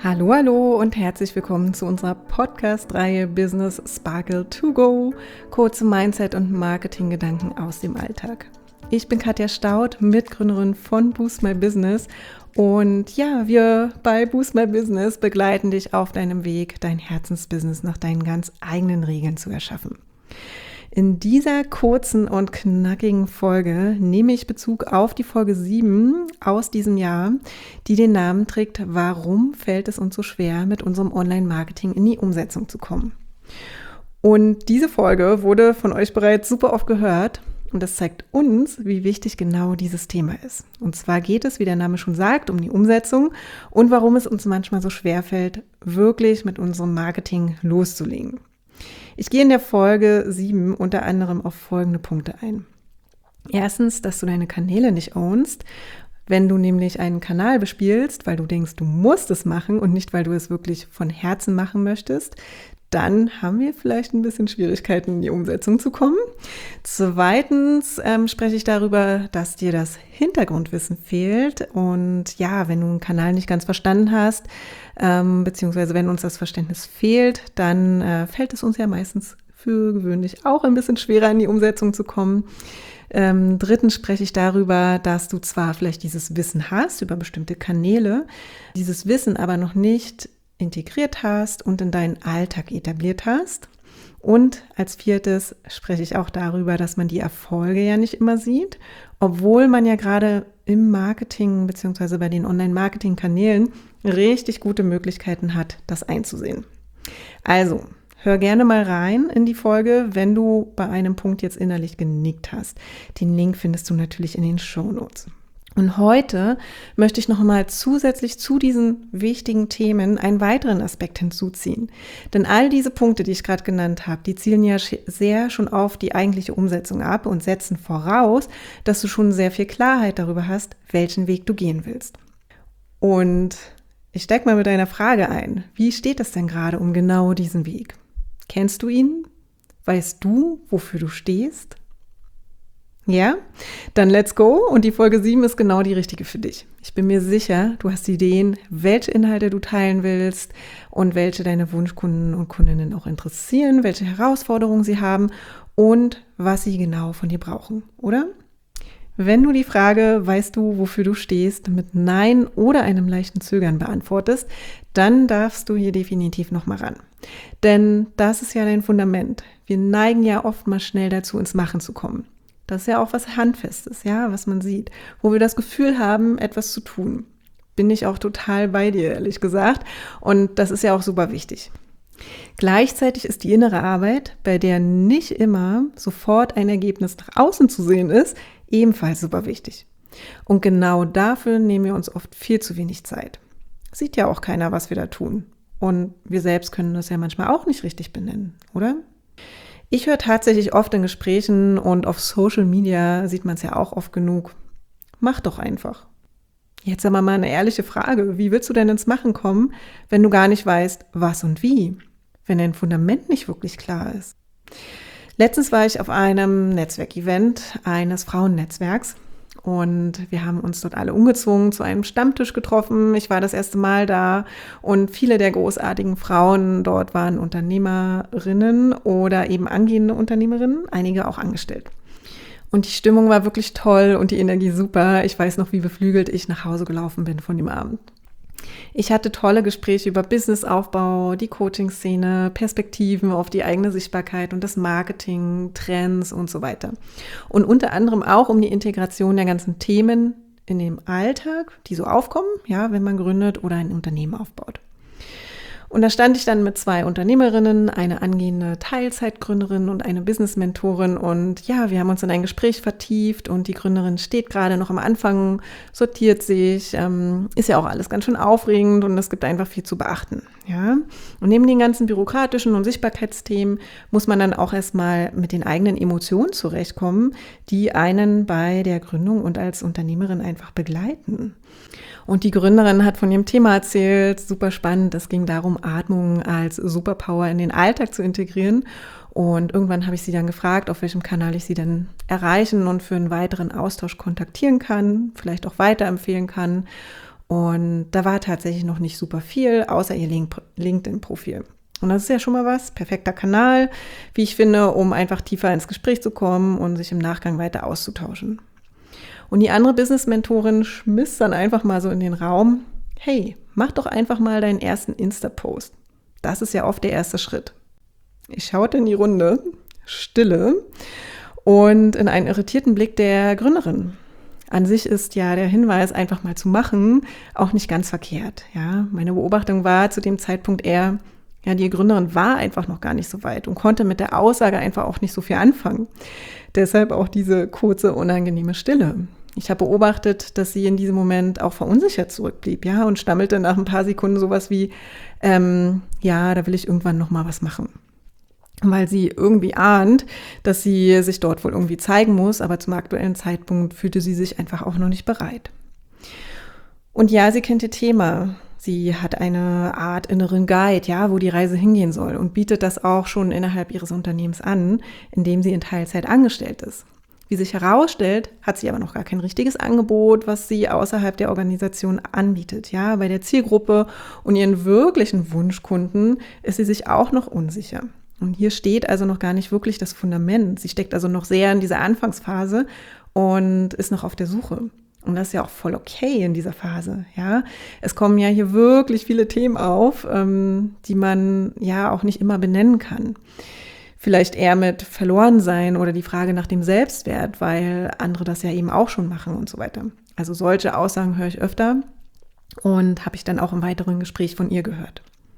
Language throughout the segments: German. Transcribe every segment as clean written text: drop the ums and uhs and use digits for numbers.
Hallo, hallo und herzlich willkommen zu unserer Podcast-Reihe Business Sparkle to Go, kurze Mindset- und Marketing-Gedanken aus dem Alltag. Ich bin Katja Staudt, Mitgründerin von Boost My Business und ja, wir bei Boost My Business begleiten dich auf deinem Weg, dein Herzensbusiness nach deinen ganz eigenen Regeln zu erschaffen. In dieser kurzen und knackigen Folge nehme ich Bezug auf die Folge 7 aus diesem Jahr, die den Namen trägt, warum fällt es uns so schwer, mit unserem Online-Marketing in die Umsetzung zu kommen. Und diese Folge wurde von euch bereits super oft gehört und das zeigt uns, wie wichtig genau dieses Thema ist. Und zwar geht es, wie der Name schon sagt, um die Umsetzung und warum es uns manchmal so schwer fällt, wirklich mit unserem Marketing loszulegen. Ich gehe in der Folge 7 unter anderem auf folgende Punkte ein. Erstens, dass du deine Kanäle nicht ownst. Wenn du nämlich einen Kanal bespielst, weil du denkst, du musst es machen und nicht, weil du es wirklich von Herzen machen möchtest, dann haben wir vielleicht ein bisschen Schwierigkeiten, in die Umsetzung zu kommen. Zweitens spreche ich darüber, dass dir das Hintergrundwissen fehlt. Und ja, wenn du einen Kanal nicht ganz verstanden hast, beziehungsweise wenn uns das Verständnis fehlt, dann fällt es uns ja meistens für gewöhnlich auch ein bisschen schwerer, in die Umsetzung zu kommen. Drittens spreche ich darüber, dass du zwar vielleicht dieses Wissen hast über bestimmte Kanäle, dieses Wissen aber noch nicht integriert hast und in deinen Alltag etabliert hast. Und als viertes spreche ich auch darüber, dass man die Erfolge ja nicht immer sieht, obwohl man ja gerade im Marketing bzw. bei den Online-Marketing-Kanälen richtig gute Möglichkeiten hat, das einzusehen. Also, hör gerne mal rein in die Folge, wenn du bei einem Punkt jetzt innerlich genickt hast. Den Link findest du natürlich in den Shownotes. Und heute möchte ich noch einmal zusätzlich zu diesen wichtigen Themen einen weiteren Aspekt hinzuziehen. Denn all diese Punkte, die ich gerade genannt habe, die zielen ja sehr schon auf die eigentliche Umsetzung ab und setzen voraus, dass du schon sehr viel Klarheit darüber hast, welchen Weg du gehen willst. Und ich steige mal mit einer Frage ein. Wie steht es denn gerade um genau diesen Weg? Kennst du ihn? Weißt du, wofür du stehst? Ja, dann let's go und die Folge 7 ist genau die richtige für dich. Ich bin mir sicher, du hast Ideen, welche Inhalte du teilen willst und welche deine Wunschkunden und Kundinnen auch interessieren, welche Herausforderungen sie haben und was sie genau von dir brauchen, oder? Wenn du die Frage, weißt du, wofür du stehst, mit Nein oder einem leichten Zögern beantwortest, dann darfst du hier definitiv nochmal ran. Denn das ist ja dein Fundament. Wir neigen ja oft mal schnell dazu, ins Machen zu kommen. Das ist ja auch was Handfestes, ja, was man sieht, wo wir das Gefühl haben, etwas zu tun. Bin ich auch total bei dir, ehrlich gesagt. Und das ist ja auch super wichtig. Gleichzeitig ist die innere Arbeit, bei der nicht immer sofort ein Ergebnis nach außen zu sehen ist, ebenfalls super wichtig. Und genau dafür nehmen wir uns oft viel zu wenig Zeit. Sieht ja auch keiner, was wir da tun. Und wir selbst können das ja manchmal auch nicht richtig benennen, oder? Ich höre tatsächlich oft in Gesprächen und auf Social Media sieht man es ja auch oft genug. Mach doch einfach. Jetzt aber mal eine ehrliche Frage. Wie willst du denn ins Machen kommen, wenn du gar nicht weißt, was und wie? Wenn dein Fundament nicht wirklich klar ist. Letztens war ich auf einem Netzwerkevent eines Frauennetzwerks und wir haben uns dort alle ungezwungen zu einem Stammtisch getroffen. Ich war das erste Mal da und viele der großartigen Frauen dort waren Unternehmerinnen oder eben angehende Unternehmerinnen, einige auch angestellt. Und die Stimmung war wirklich toll und die Energie super. Ich weiß noch, wie beflügelt ich nach Hause gelaufen bin von dem Abend. Ich hatte tolle Gespräche über Businessaufbau, die Coaching-Szene, Perspektiven auf die eigene Sichtbarkeit und das Marketing, Trends und so weiter. Und unter anderem auch um die Integration der ganzen Themen in dem Alltag, die so aufkommen, ja, wenn man gründet oder ein Unternehmen aufbaut. Und da stand ich dann mit 2 Unternehmerinnen, eine angehende Teilzeitgründerin und eine Business-Mentorin und ja, wir haben uns in ein Gespräch vertieft und die Gründerin steht gerade noch am Anfang, sortiert sich, ist ja auch alles ganz schön aufregend und es gibt einfach viel zu beachten, ja. Und neben den ganzen bürokratischen und Sichtbarkeitsthemen muss man dann auch erstmal mit den eigenen Emotionen zurechtkommen, die einen bei der Gründung und als Unternehmerin einfach begleiten. Und die Gründerin hat von ihrem Thema erzählt, super spannend. Es ging darum, Atmung als Superpower in den Alltag zu integrieren. Und irgendwann habe ich sie dann gefragt, auf welchem Kanal ich sie denn erreichen und für einen weiteren Austausch kontaktieren kann, vielleicht auch weiterempfehlen kann. Und da war tatsächlich noch nicht super viel, außer ihr LinkedIn-Profil. Und das ist ja schon mal was, perfekter Kanal, wie ich finde, um einfach tiefer ins Gespräch zu kommen und sich im Nachgang weiter auszutauschen. Und die andere Business-Mentorin schmiss dann einfach mal so in den Raum, hey, mach doch einfach mal deinen ersten Insta-Post. Das ist ja oft der erste Schritt. Ich schaute in die Runde, Stille, und in einen irritierten Blick der Gründerin. An sich ist ja der Hinweis, einfach mal zu machen, auch nicht ganz verkehrt. Ja, meine Beobachtung war zu dem Zeitpunkt eher, ja, die Gründerin war einfach noch gar nicht so weit und konnte mit der Aussage einfach auch nicht so viel anfangen. Deshalb auch diese kurze, unangenehme Stille. Ich habe beobachtet, dass sie in diesem Moment auch verunsichert zurückblieb, ja, und stammelte nach ein paar Sekunden sowas wie, ja, da will ich irgendwann noch mal was machen. Weil sie irgendwie ahnt, dass sie sich dort wohl irgendwie zeigen muss, aber zum aktuellen Zeitpunkt fühlte sie sich einfach auch noch nicht bereit. Und ja, sie kennt ihr Thema. Sie hat eine Art inneren Guide, ja, wo die Reise hingehen soll und bietet das auch schon innerhalb ihres Unternehmens an, indem sie in Teilzeit angestellt ist. Wie sich herausstellt, hat sie aber noch gar kein richtiges Angebot, was sie außerhalb der Organisation anbietet. Ja, bei der Zielgruppe und ihren wirklichen Wunschkunden ist sie sich auch noch unsicher. Und hier steht also noch gar nicht wirklich das Fundament. Sie steckt also noch sehr in dieser Anfangsphase und ist noch auf der Suche. Und das ist ja auch voll okay in dieser Phase, ja. Es kommen ja hier wirklich viele Themen auf, die man ja auch nicht immer benennen kann. Vielleicht eher mit Verlorensein oder die Frage nach dem Selbstwert, weil andere das ja eben auch schon machen und so weiter. Also solche Aussagen höre ich öfter und habe ich dann auch im weiteren Gespräch von ihr gehört.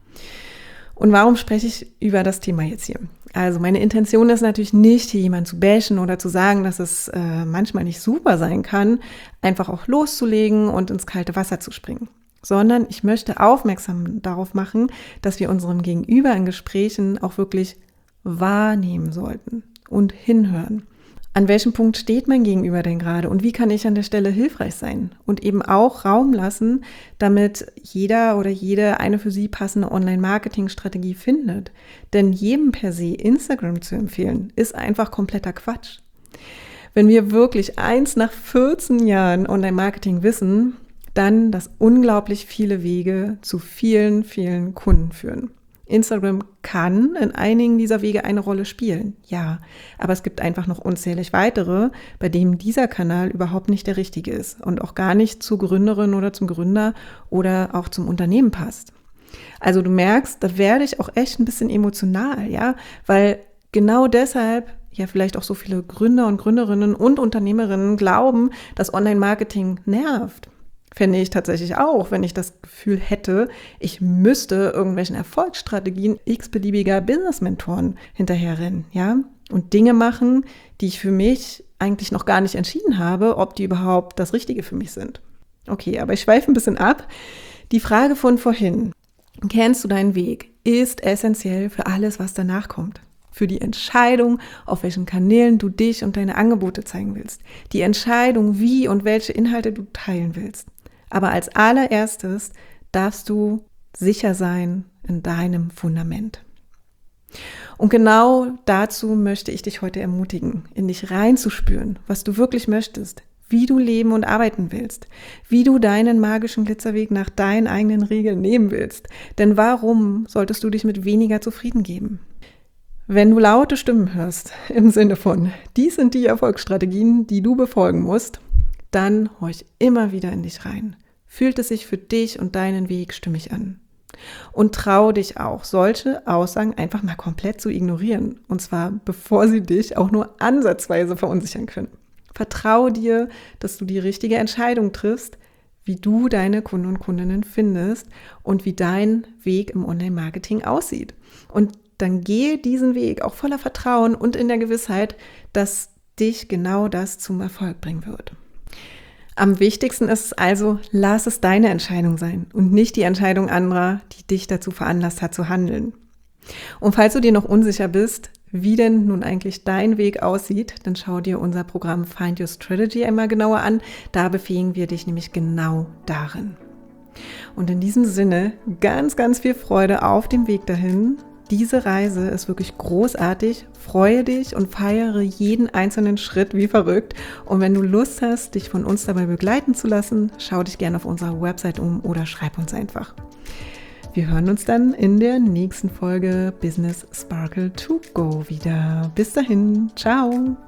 Und warum spreche ich über das Thema jetzt hier? Also meine Intention ist natürlich nicht, hier jemanden zu bashen oder zu sagen, dass es manchmal nicht super sein kann, einfach auch loszulegen und ins kalte Wasser zu springen. Sondern ich möchte aufmerksam darauf machen, dass wir unserem Gegenüber in Gesprächen auch wirklich wahrnehmen sollten und hinhören. An welchem Punkt steht mein Gegenüber denn gerade und wie kann ich an der Stelle hilfreich sein? Und eben auch Raum lassen, damit jeder oder jede eine für sie passende Online-Marketing-Strategie findet. Denn jedem per se Instagram zu empfehlen, ist einfach kompletter Quatsch. Wenn wir wirklich eins nach 14 Jahren Online-Marketing wissen, dann, dass unglaublich viele Wege zu vielen, vielen Kunden führen. Instagram kann in einigen dieser Wege eine Rolle spielen, ja, aber es gibt einfach noch unzählig weitere, bei denen dieser Kanal überhaupt nicht der richtige ist und auch gar nicht zur Gründerin oder zum Gründer oder auch zum Unternehmen passt. Also du merkst, da werde ich auch echt ein bisschen emotional, ja, weil genau deshalb ja vielleicht auch so viele Gründer und Gründerinnen und Unternehmerinnen glauben, dass Online-Marketing nervt. Fände ich tatsächlich auch, wenn ich das Gefühl hätte, ich müsste irgendwelchen Erfolgsstrategien x-beliebiger Business-Mentoren hinterherrennen, ja, und Dinge machen, die ich für mich eigentlich noch gar nicht entschieden habe, ob die überhaupt das Richtige für mich sind. Okay, aber ich schweife ein bisschen ab. Die Frage von vorhin, kennst du deinen Weg, ist essentiell für alles, was danach kommt. Für die Entscheidung, auf welchen Kanälen du dich und deine Angebote zeigen willst. Die Entscheidung, wie und welche Inhalte du teilen willst. Aber als allererstes darfst du sicher sein in deinem Fundament. Und genau dazu möchte ich dich heute ermutigen, in dich reinzuspüren, was du wirklich möchtest, wie du leben und arbeiten willst, wie du deinen magischen Glitzerweg nach deinen eigenen Regeln nehmen willst. Denn warum solltest du dich mit weniger zufrieden geben? Wenn du laute Stimmen hörst, im Sinne von, dies sind die Erfolgsstrategien, die du befolgen musst, dann horch immer wieder in dich rein. Fühlt es sich für dich und deinen Weg stimmig an? Und trau dich auch, solche Aussagen einfach mal komplett zu ignorieren. Und zwar, bevor sie dich auch nur ansatzweise verunsichern können. Vertrau dir, dass du die richtige Entscheidung triffst, wie du deine Kunden und Kundinnen findest und wie dein Weg im Online-Marketing aussieht. Und dann gehe diesen Weg auch voller Vertrauen und in der Gewissheit, dass dich genau das zum Erfolg bringen wird. Am wichtigsten ist es also, lass es deine Entscheidung sein und nicht die Entscheidung anderer, die dich dazu veranlasst hat zu handeln. Und falls du dir noch unsicher bist, wie denn nun eigentlich dein Weg aussieht, dann schau dir unser Programm Find Your Strategy einmal genauer an. Da befähigen wir dich nämlich genau darin. Und in diesem Sinne ganz, ganz viel Freude auf dem Weg dahin. Diese Reise ist wirklich großartig. Freue dich und feiere jeden einzelnen Schritt wie verrückt. Und wenn du Lust hast, dich von uns dabei begleiten zu lassen, schau dich gerne auf unserer Website um oder schreib uns einfach. Wir hören uns dann in der nächsten Folge Business Sparkle to Go wieder. Bis dahin, ciao!